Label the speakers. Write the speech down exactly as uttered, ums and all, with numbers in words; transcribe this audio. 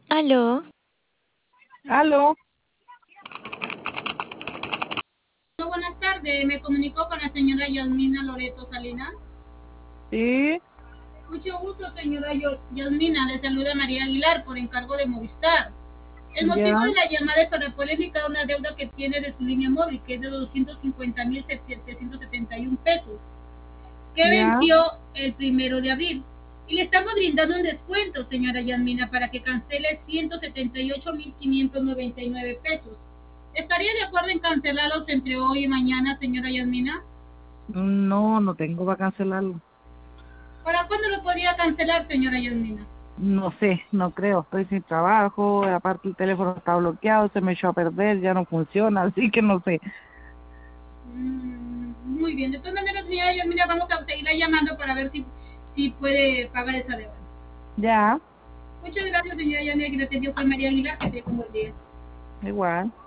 Speaker 1: Aló,
Speaker 2: Aló,
Speaker 3: Hola, buenas tardes, me comunico con la señora Yasmina Loreto Salinas.
Speaker 2: sí,
Speaker 3: Mucho gusto, señora Yo- Yasmina, le saluda María Aguilar por encargo de Movistar. El motivo
Speaker 2: ya,
Speaker 3: de la llamada es para poder indicar una deuda que tiene de su línea móvil, que es de doscientos cincuenta mil setecientos setenta y uno pesos, que
Speaker 2: ya.
Speaker 3: venció el primero de abril. Y le estamos brindando un descuento, señora Yasmina, para que cancele ciento setenta y ocho mil quinientos noventa y nueve pesos. ¿Estaría de acuerdo en cancelarlos entre hoy y mañana, señora Yasmina?
Speaker 2: No, no tengo para cancelarlo.
Speaker 3: ¿Para cuándo lo podría cancelar, señora Yasmina?
Speaker 2: No sé, no creo. Estoy sin trabajo, aparte el teléfono está bloqueado, se me echó a perder, ya no funciona, así que no sé.
Speaker 3: Mm, muy bien, de todas maneras, señora Yasmina, vamos a seguirla llamando para ver si, si puede pagar esa deuda.
Speaker 2: Ya,
Speaker 3: Muchas gracias, señora Yasmina, que le atendió fue María Aguilar, que tenga un buen día.
Speaker 2: igual.